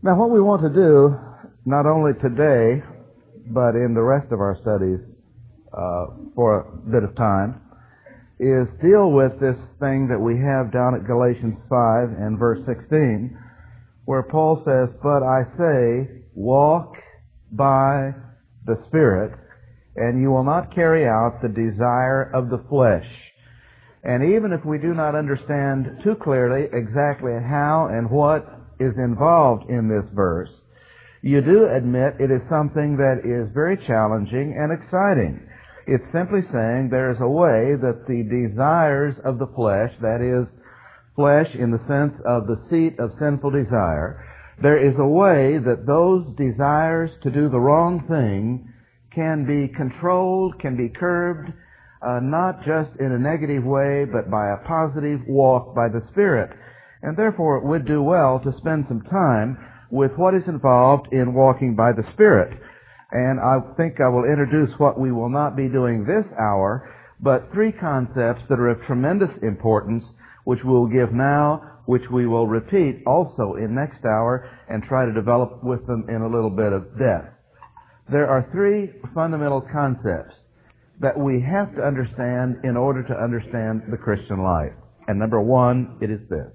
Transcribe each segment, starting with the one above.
Now, what we want to do, not only today, but in the rest of our studies for a bit of time, is deal with this thing that we have down at Galatians 5 and verse 16, where Paul says, "But I say, walk by the Spirit, and you will not carry out the desire of the flesh." And even if we do not understand too clearly exactly how and what is involved in this verse, you do admit it is something that is very challenging and exciting. It's simply saying there is a way that the desires of the flesh, that is, flesh in the sense of the seat of sinful desire, there is a way that those desires to do the wrong thing can be controlled, can be curbed, not just in a negative way, but by a positive walk by the Spirit. And therefore it would do well to spend some time with what is involved in walking by the Spirit. And I think I will introduce what we will not be doing this hour, but three concepts that are of tremendous importance, which we'll give now, which we will repeat also in next hour, and try to develop with them in a little bit of depth. There are three fundamental concepts that we have to understand in order to understand the Christian life. And number one, it is this: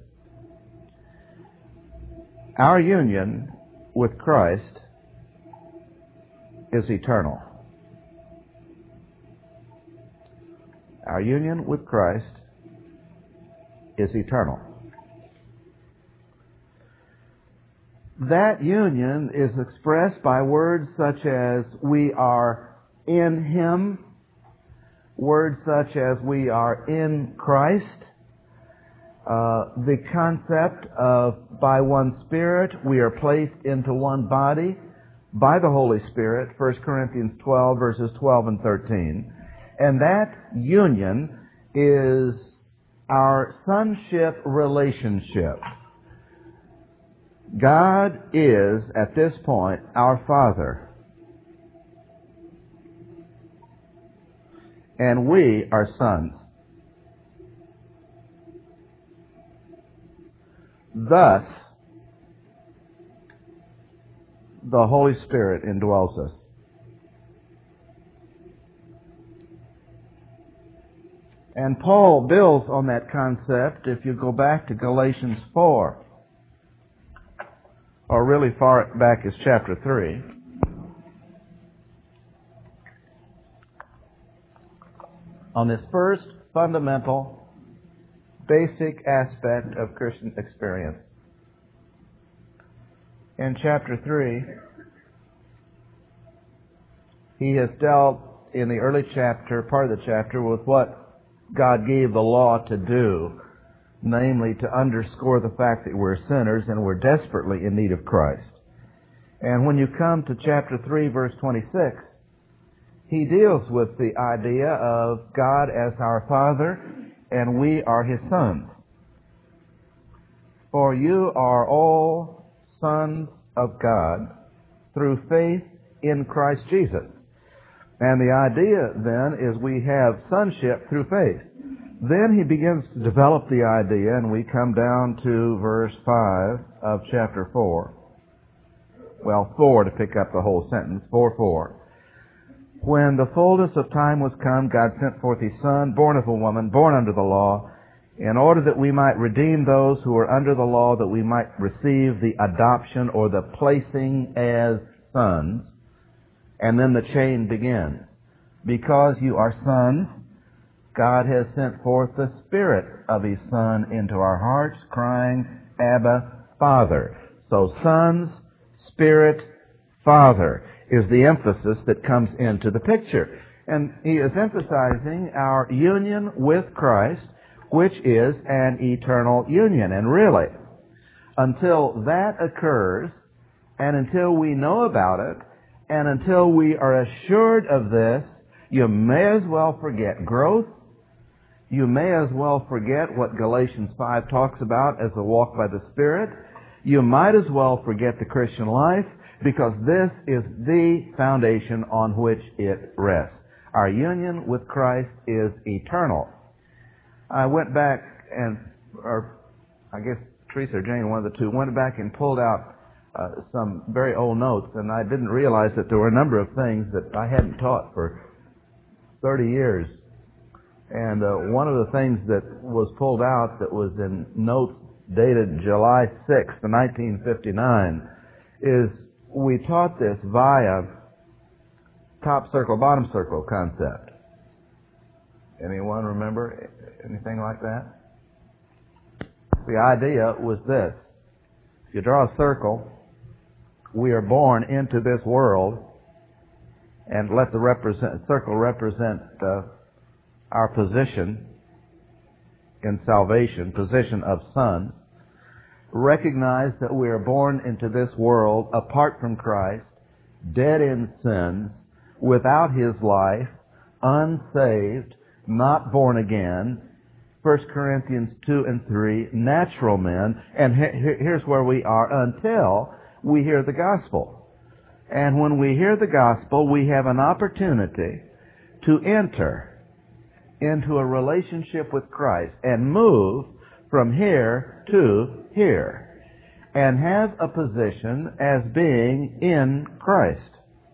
our union with Christ is eternal. Our union with Christ is eternal. That union is expressed by words such as we are in Him, words such as we are in Christ, the concept of by one Spirit we are placed into one body by the Holy Spirit, 1 Corinthians 12 verses 12 and 13. And that union is our sonship relationship. God is, at this point, our Father. And we are sons. Thus, the Holy Spirit indwells us. And Paul builds on that concept if you go back to Galatians 4, or really far back as chapter 3. On this first fundamental, basic aspect of Christian experience. In chapter 3, he has dealt in the early chapter, part of the chapter, with what God gave the law to do, namely to underscore the fact that we're sinners and we're desperately in need of Christ. And when you come to chapter 3, verse 26, he deals with the idea of God as our Father and we are His sons. For you are all sons of God through faith in Christ Jesus. And the idea then is we have sonship through faith. Then he begins to develop the idea, and we come down to verse 5 of chapter 4. Well, 4 to pick up the whole sentence, 4:4. When the fullness of time was come, God sent forth His Son, born of a woman, born under the law, in order that we might redeem those who are under the law, that we might receive the adoption or the placing as sons. And then the chain begins. Because you are sons, God has sent forth the Spirit of His Son into our hearts, crying, Abba, Father. So sons, Spirit, Father is the emphasis that comes into the picture. And he is emphasizing our union with Christ, which is an eternal union. And really, until that occurs, and until we know about it, and until we are assured of this, you may as well forget growth. You may as well forget what Galatians 5 talks about as a walk by the Spirit. You might as well forget the Christian life, because this is the foundation on which it rests. Our union with Christ is eternal. I went back and, or I guess Teresa or Jane, one of the two, went back and pulled out some very old notes, and I didn't realize that there were a number of things that I hadn't taught for 30 years. And one of the things that was pulled out that was in notes dated July 6th, 1959, is we taught this via top circle, bottom circle concept. Anyone remember anything like that? The idea was this. If you draw a circle, we are born into this world, and let the circle represent our position in salvation, position of sons. Recognize that we are born into this world apart from Christ, dead in sins, without His life, unsaved, not born again. 1 Corinthians 2 and 3, natural men. And here's where we are until we hear the gospel. And when we hear the gospel, we have an opportunity to enter into a relationship with Christ and move from here to here and have a position as being in Christ,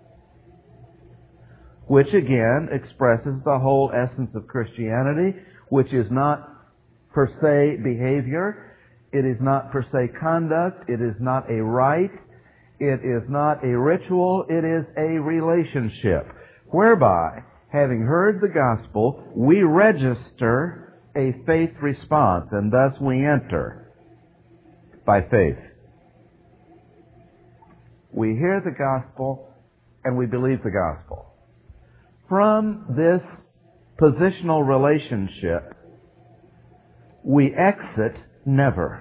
which again expresses the whole essence of Christianity, which is not per se behavior, it is not per se conduct, it is not a rite, it is not a ritual, it is a relationship, whereby, having heard the gospel, we register a faith response, and thus we enter by faith. We hear the gospel, and we believe the gospel. From this positional relationship, we exit never.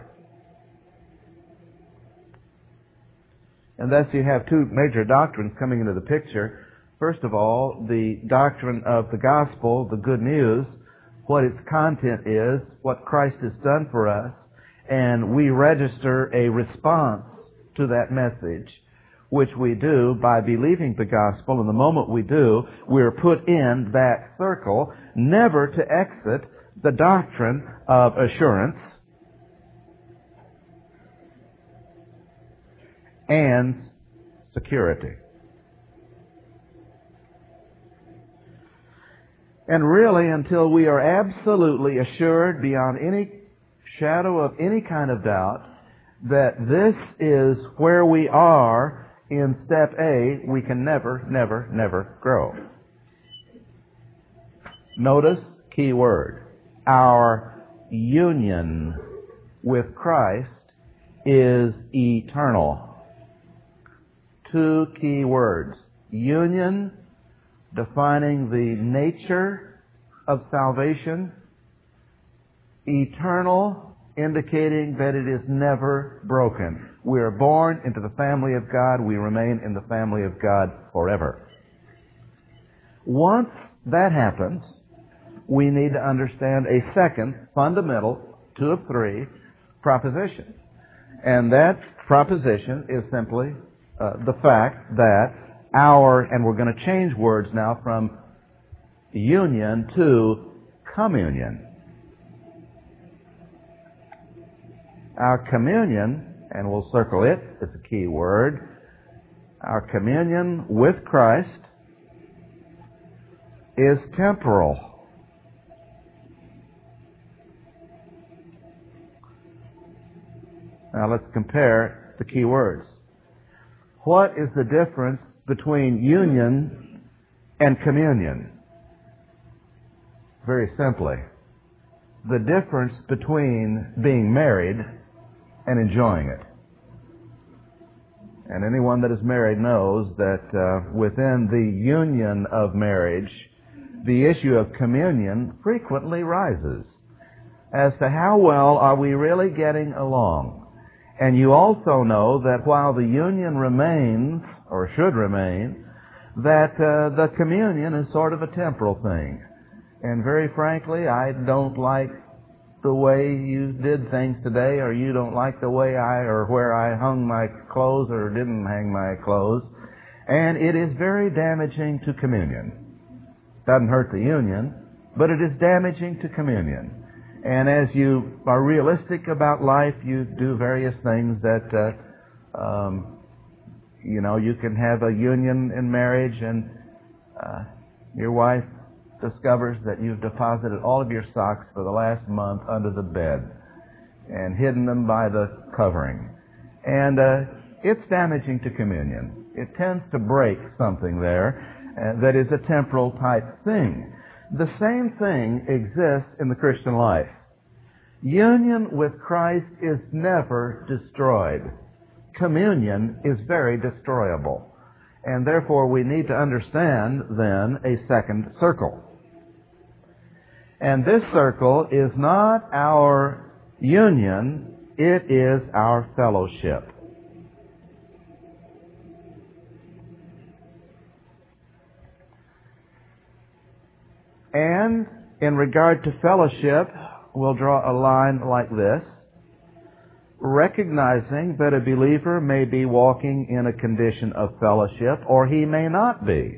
And thus you have two major doctrines coming into the picture. First of all, the doctrine of the gospel, the good news, what its content is, what Christ has done for us, and we register a response to that message, which we do by believing the gospel, and the moment we do, we're put in that circle, never to exit the doctrine of assurance and security. And really, until we are absolutely assured beyond any shadow of any kind of doubt that this is where we are in step A, we can never, never, never grow. Notice, key word, our union with Christ is eternal. Two key words. Union, defining the nature of salvation. Eternal, indicating that it is never broken. We are born into the family of God. We remain in the family of God forever. Once that happens, we need to understand a second fundamental, 2 of 3, proposition. And that proposition is simply the fact that and we're going to change words now from union to communion. Our communion, and we'll circle it, it's a key word, our communion with Christ is temporal. Now let's compare the key words. What is the difference between union and communion? Very simply, the difference between being married and enjoying it. And anyone that is married knows that within the union of marriage, the issue of communion frequently rises as to how well are we really getting along. And you also know that while the union remains, or should remain, that the communion is sort of a temporal thing. And very frankly, I don't like the way you did things today, or you don't like the way or where I hung my clothes or didn't hang my clothes. And it is very damaging to communion. Doesn't hurt the union, but it is damaging to communion. And as you are realistic about life, you do various things that You can have a union in marriage and your wife discovers that you've deposited all of your socks for the last month under the bed and hidden them by the covering. And it's damaging to communion. It tends to break something there that is a temporal type thing. The same thing exists in the Christian life. Union with Christ is never destroyed. Communion is very destroyable. And therefore we need to understand then a second circle. And this circle is not our union, it is our fellowship. And in regard to fellowship, we'll draw a line like this, recognizing that a believer may be walking in a condition of fellowship, or he may not be.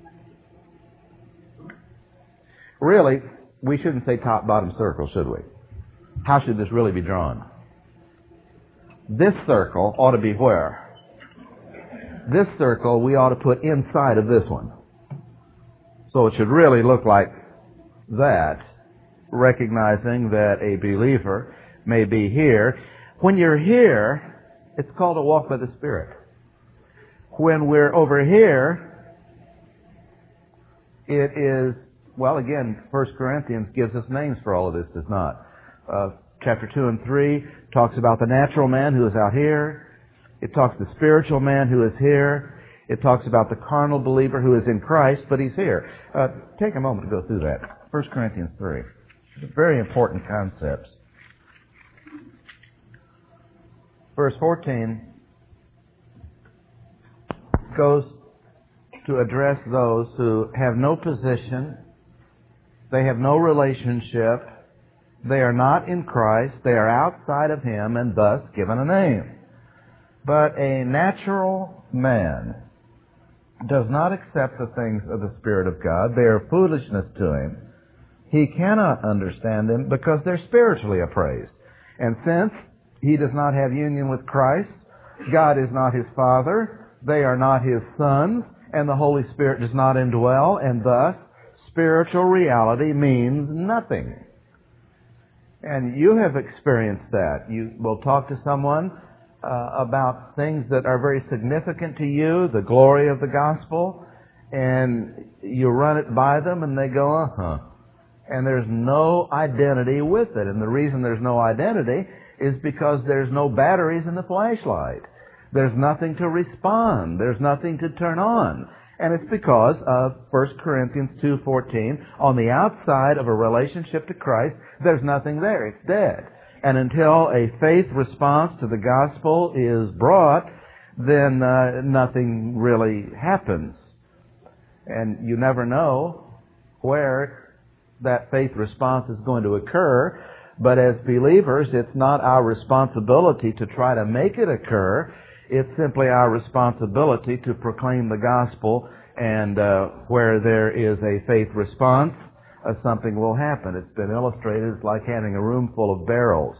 Really, we shouldn't say top-bottom circle, should we? How should this really be drawn? This circle ought to be where? This circle we ought to put inside of this one. So it should really look like that, recognizing that a believer may be here. When you're here, it's called a walk by the Spirit. When we're over here, it is, well, again, 1 Corinthians gives us names for all of this, does not. Chapter 2 and 3 talks about the natural man who is out here. It talks the spiritual man who is here. It talks about the carnal believer who is in Christ, but he's here. Take a moment to go through that. 1 Corinthians 3. Very important concepts. Verse 14 goes to address those who have no position, they have no relationship, they are not in Christ, they are outside of Him and thus given a name. But a natural man does not accept the things of the Spirit of God. They are foolishness to him. He cannot understand them because they're spiritually appraised. And since he does not have union with Christ, God is not his Father, they are not his sons, and the Holy Spirit does not indwell, and thus spiritual reality means nothing. And you have experienced that. You will talk to someone about things that are very significant to you, the glory of the gospel, and you run it by them and they go, uh-huh. And there's no identity with it. And the reason there's no identity is because there's no batteries in the flashlight. There's nothing to respond. There's nothing to turn on. And it's because of 1 Corinthians 2:14, on the outside of a relationship to Christ, there's nothing there. It's dead. And until a faith response to the gospel is brought, then nothing really happens. And you never know where that faith response is going to occur. But as believers, it's not our responsibility to try to make it occur. It's simply our responsibility to proclaim the gospel, and where there is a faith response, something will happen. It's been illustrated. It's like having a room full of barrels.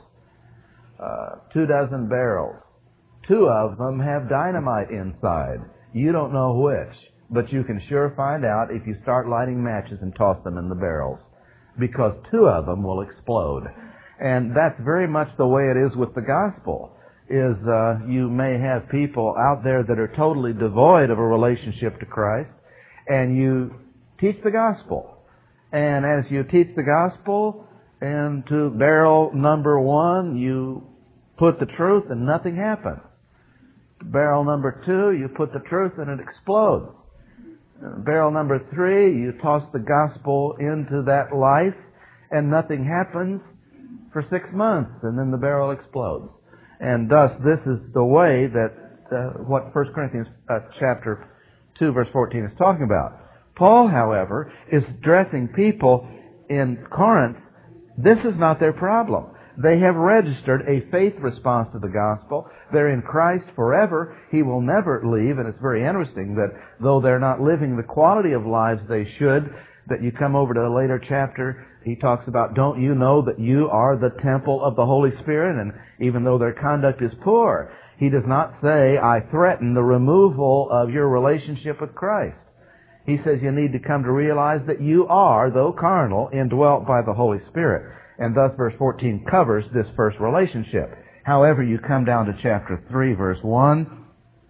24 barrels. 2 of them have dynamite inside. You don't know which, but you can sure find out if you start lighting matches and toss them in the barrels, because 2 of them will explode. And that's very much the way it is with the gospel. You may have people out there that are totally devoid of a relationship to Christ, and you teach the gospel. And as you teach the gospel, into barrel number 1, you put the truth and nothing happens. Barrel number 2, you put the truth and it explodes. Barrel number 3, you toss the gospel into that life and nothing happens for 6 months, and then the barrel explodes. And thus, this is the way that what 1 Corinthians chapter 2, verse 14 is talking about. Paul, however, is addressing people in Corinth. This is not their problem. They have registered a faith response to the gospel. They're in Christ forever. He will never leave. And it's very interesting that though they're not living the quality of lives they should, that you come over to the later chapter, he talks about, don't you know that you are the temple of the Holy Spirit? And even though their conduct is poor, he does not say, I threaten the removal of your relationship with Christ. He says you need to come to realize that you are, though carnal, indwelt by the Holy Spirit. And thus verse 14 covers this first relationship. However, you come down to chapter 3, verse 1.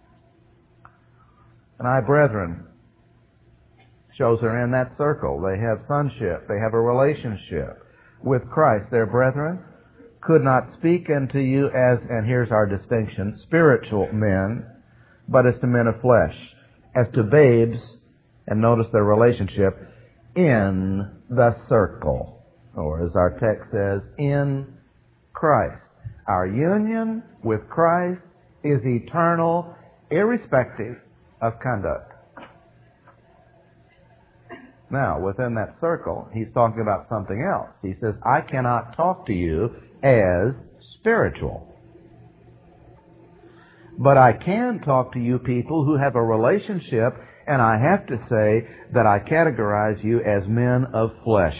And I, brethren, shows her in that circle. They have sonship. They have a relationship with Christ. Their brethren could not speak unto you as, and here's our distinction, spiritual men, but as to men of flesh, as to babes, and notice their relationship, in the circle. Or as our text says, in Christ. Our union with Christ is eternal, irrespective of conduct. Now, within that circle, he's talking about something else. He says, I cannot talk to you as spiritual. But I can talk to you people who have a relationship, and I have to say that I categorize you as men of flesh.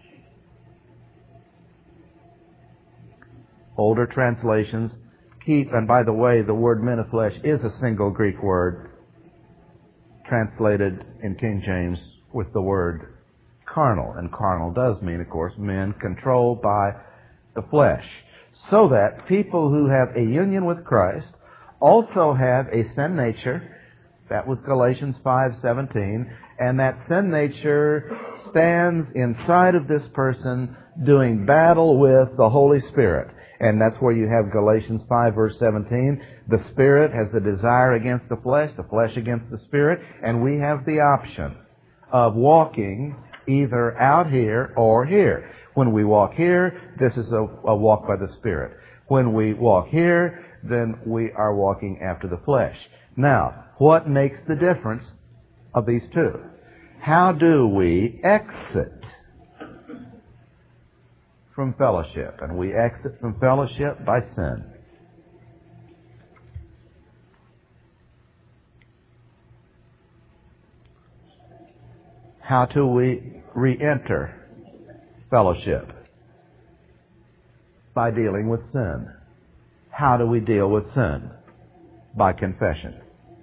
Older translations keep, and by the way, the word men of flesh is a single Greek word translated in King James with the word carnal. And carnal does mean, of course, men controlled by the flesh. So that people who have a union with Christ also have a sin nature. That was Galatians 5:17. And that sin nature stands inside of this person doing battle with the Holy Spirit. And that's where you have Galatians 5, verse 17. The Spirit has the desire against the flesh against the Spirit, and we have the option of walking either out here or here. When we walk here, this is a walk by the Spirit. When we walk here, then we are walking after the flesh. Now, what makes the difference of these two? How do we exit from fellowship? And we exit from fellowship by sin. How do we re-enter fellowship? By dealing with sin. How do we deal with sin? By confession.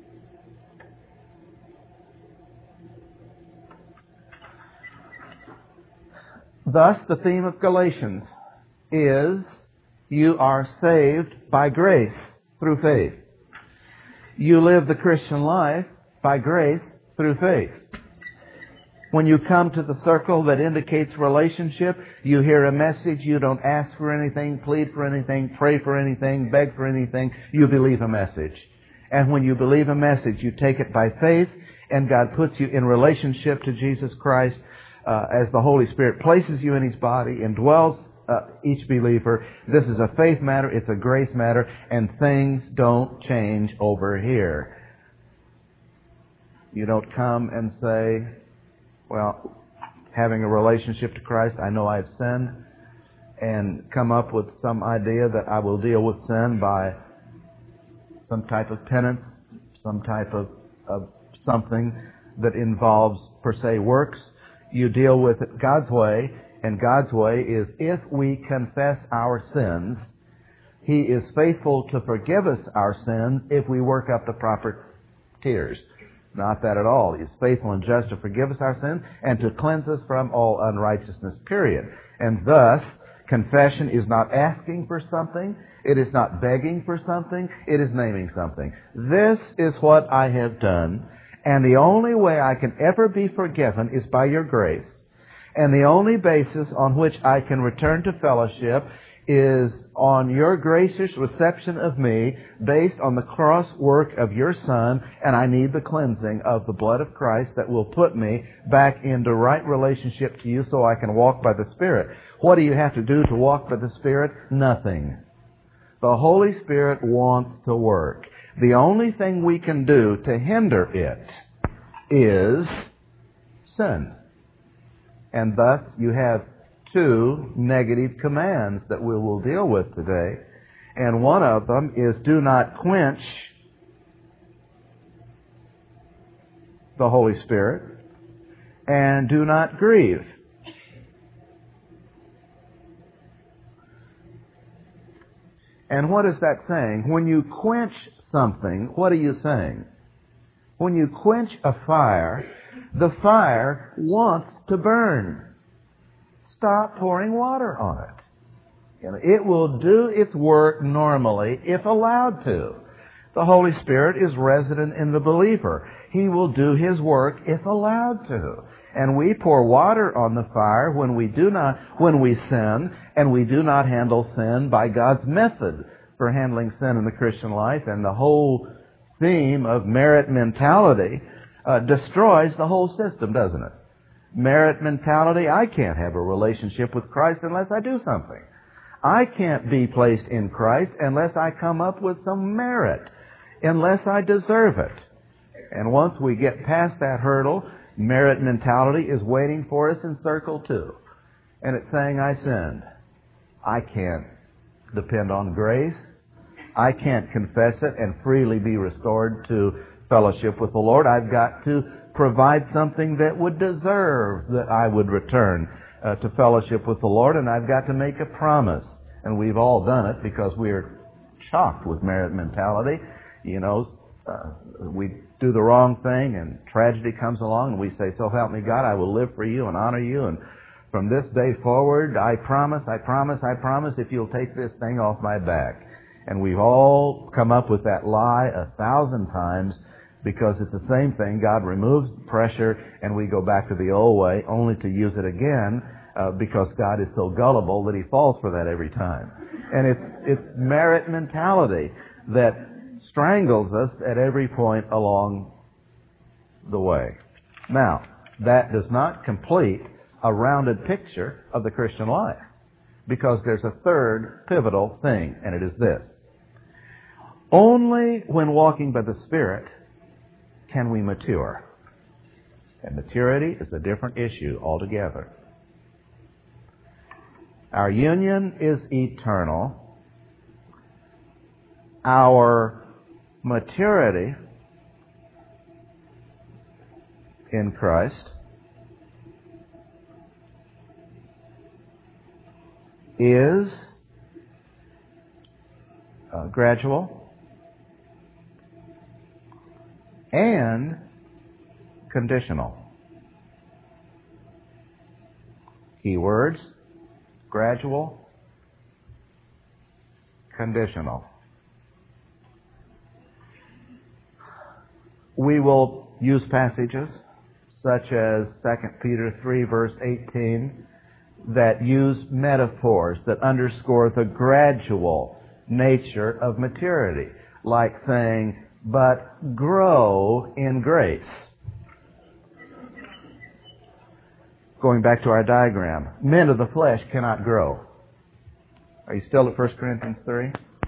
Thus, the theme of Galatians is, you are saved by grace through faith. You live the Christian life by grace through faith. When you come to the circle that indicates relationship, you hear a message, you don't ask for anything, plead for anything, pray for anything, beg for anything, you believe a message. And when you believe a message, you take it by faith, and God puts you in relationship to Jesus Christ as the Holy Spirit places you in His body, indwells each believer. This is a faith matter, it's a grace matter, and things don't change over here. You don't come and say, well, having a relationship to Christ, I know I've sinned, and come up with some idea that I will deal with sin by some type of penance, some type of something that involves, per se, works. You deal with it God's way, and God's way is, if we confess our sins, He is faithful to forgive us our sins if we work up the proper tears. Not that at all. He is faithful and just to forgive us our sins and to cleanse us from all unrighteousness, period. And thus, confession is not asking for something. It is not begging for something. It is naming something. This is what I have done, and the only way I can ever be forgiven is by your grace. And the only basis on which I can return to fellowship is on your gracious reception of me based on the cross work of your Son, and I need the cleansing of the blood of Christ that will put me back into right relationship to you so I can walk by the Spirit. What do you have to do to walk by the Spirit? Nothing. The Holy Spirit wants to work. The only thing we can do to hinder it is sin. And thus you have two negative commands that we will deal with today. And one of them is, do not quench the Holy Spirit. and do not grieve. And what is that saying? When you quench something, what are you saying? When you quench a fire, the fire wants to burn. Stop pouring water on it. It will do its work normally if allowed to. The Holy Spirit is resident in the believer. He will do His work if allowed to. And we pour water on the fire when we sin, and we do not handle sin by God's method for handling sin in the Christian life. And the whole theme of merit mentality destroys the whole system, doesn't it? Merit mentality, I can't have a relationship with Christ unless I do something. I can't be placed in Christ unless I come up with some merit, unless I deserve it. And once we get past that hurdle, merit mentality is waiting for us in circle 2. And it's saying, I sinned. I can't depend on grace. I can't confess it and freely be restored to fellowship with the Lord. I've got to provide something that would deserve that I would return to fellowship with the Lord, and I've got to make a promise. And we've all done it because we're shocked with merit mentality. We do the wrong thing and tragedy comes along and we say, so help me God, I will live for you and honor you, and from this day forward, I promise, if you'll take this thing off my back. And we've all come up with that lie 1,000 times because it's the same thing. God removes pressure and we go back to the old way only to use it again because God is so gullible that He falls for that every time. And it's merit mentality that strangles us at every point along the way. Now, that does not complete a rounded picture of the Christian life, because there's a third pivotal thing, and it is this. Only when walking by the Spirit can we mature. And maturity is a different issue altogether. Our union is eternal. Our maturity in Christ is gradual and conditional. Key words: gradual, conditional. We will use passages such as 2 Peter 3 verse 18 that use metaphors that underscore the gradual nature of maturity, like saying, but grow in grace. Going back to our diagram, men of the flesh cannot grow. Are you still at 1 Corinthians 3?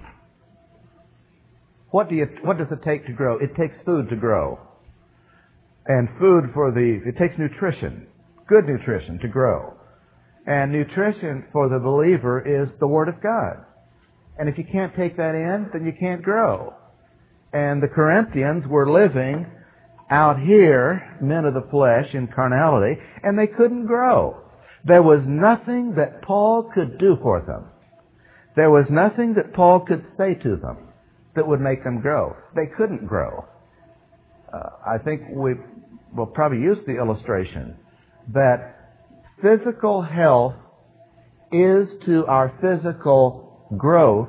What does it take to grow? It takes food to grow. And it takes nutrition, good nutrition to grow. And nutrition for the believer is the Word of God. And if you can't take that in, then you can't grow. And the Corinthians were living out here, men of the flesh, in carnality, and they couldn't grow. There was nothing that Paul could do for them. There was nothing that Paul could say to them that would make them grow. They couldn't grow. I think we'll probably use the illustration that physical health is to our physical growth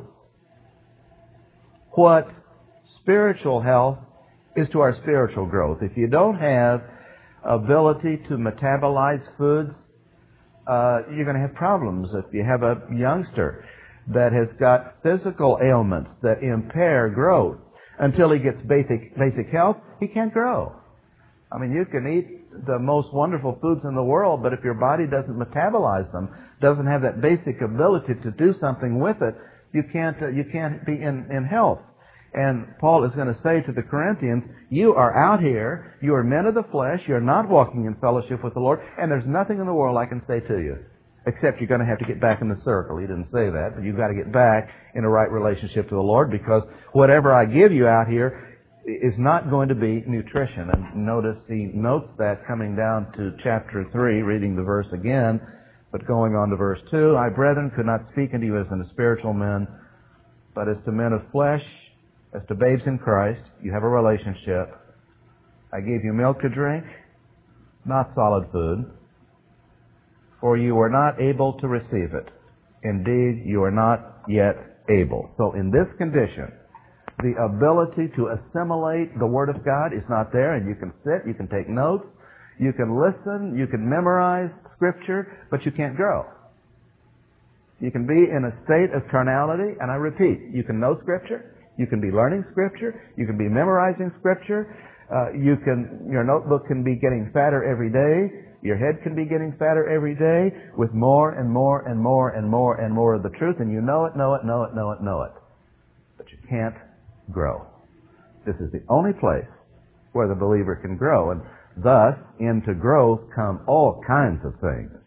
what spiritual health is to our spiritual growth. If you don't have ability to metabolize foods, you're going to have problems. If you have a youngster that has got physical ailments that impair growth, until he gets basic health, he can't grow. I mean, you can eat the most wonderful foods in the world, but if your body doesn't metabolize them, doesn't have that basic ability to do something with it, you can't be in health. And Paul is going to say to the Corinthians, you are out here, you are men of the flesh, you're not walking in fellowship with the Lord, and there's nothing in the world I can say to you, except you're going to have to get back in the circle. He didn't say that, but you've got to get back in a right relationship to the Lord, because whatever I give you out here is not going to be nutrition. And notice he notes that coming down to chapter 3, reading the verse again, but going on to verse 2, I, brethren, could not speak unto you as unto spiritual men, but as to men of flesh, as to babes in Christ. You have a relationship. I gave you milk to drink, not solid food, for you were not able to receive it. Indeed, you are not yet able. So in this condition, the ability to assimilate the Word of God is not there, and you can sit, you can take notes, you can listen, you can memorize Scripture, but you can't grow. You can be in a state of carnality, and I repeat, you can know Scripture, you can be learning Scripture, you can be memorizing Scripture, your notebook can be getting fatter every day, your head can be getting fatter every day with more and more and more and more and more of the truth, and you know it. But you can't grow. This is the only place where the believer can grow, and thus into growth come all kinds of things.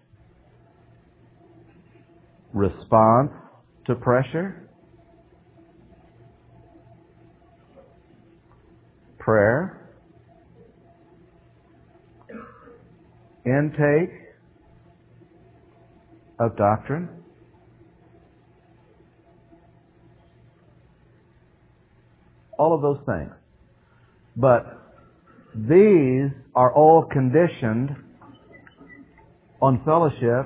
Response to pressure, prayer, intake of doctrine, all of those things. But these are all conditioned on fellowship.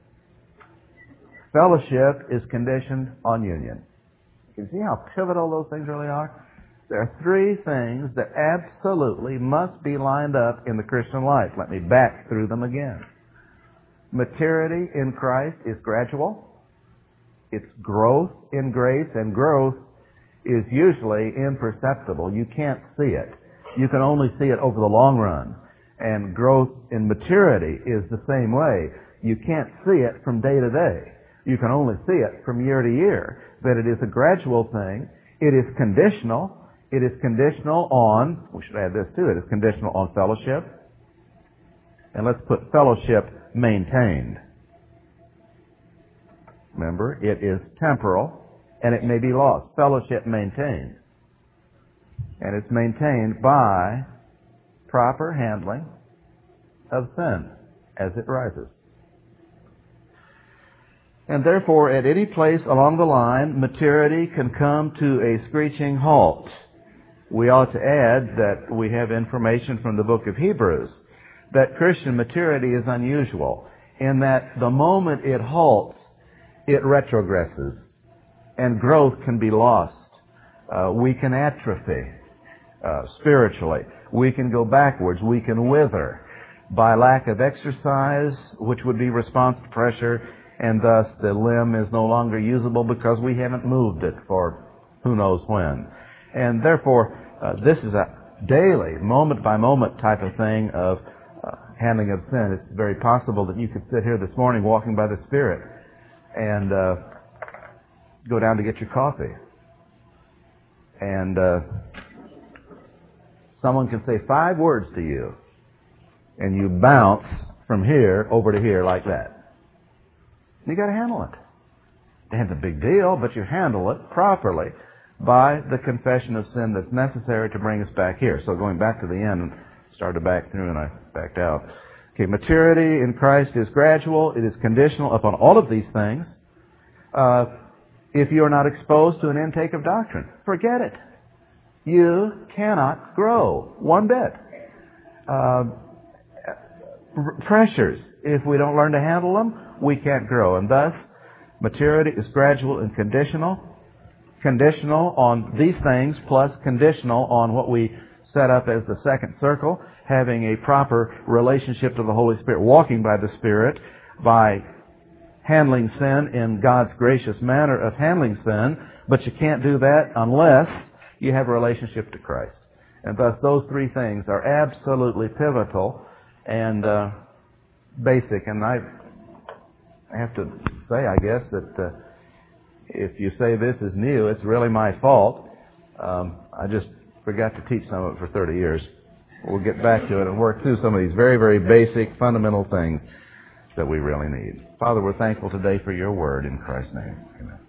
Fellowship is conditioned on union. You can see how pivotal those things really are? There are three things that absolutely must be lined up in the Christian life. Let me back through them again. Maturity in Christ is gradual. It's growth in grace, and growth is usually imperceptible. You can't see it. You can only see it over the long run. And growth in maturity is the same way. You can't see it from day to day. You can only see it from year to year. But it is a gradual thing. It is conditional. It is conditional on, we should add this too, it is conditional on fellowship. And let's put fellowship maintained. Remember, it is temporal, and it may be lost. Fellowship maintained. And it's maintained by proper handling of sin as it rises. And therefore, at any place along the line, maturity can come to a screeching halt. We ought to add that we have information from the book of Hebrews that Christian maturity is unusual in that the moment it halts, it retrogresses, and growth can be lost. We can atrophy spiritually. We can go backwards. We can wither by lack of exercise, which would be response to pressure, and thus the limb is no longer usable because we haven't moved it for who knows when. And therefore, this is a daily, moment-by-moment type of thing of handling of sin. It's very possible that you could sit here this morning walking by the Spirit and go down to get your coffee. And someone can say 5 words to you, and you bounce from here over to here like that. You got to handle it. It ain't a big deal, but you handle it properly by the confession of sin that's necessary to bring us back here. So going back to the end, and started back through and I backed out. Okay, maturity in Christ is gradual. It is conditional upon all of these things. If you are not exposed to an intake of doctrine, forget it. You cannot grow one bit. Pressures, if we don't learn to handle them, we can't grow. And thus, maturity is gradual and conditional. Conditional on these things, plus conditional on what we set up as the second circle, having a proper relationship to the Holy Spirit, walking by the Spirit, by handling sin in God's gracious manner of handling sin. But you can't do that unless you have a relationship to Christ. And thus, those three things are absolutely pivotal and basic. And I have to say, I guess, that if you say this is new, it's really my fault. I just forgot to teach some of it for 30 years. We'll get back to it and work through some of these very, very basic, fundamental things that we really need. Father, we're thankful today for your word in Christ's name. Amen.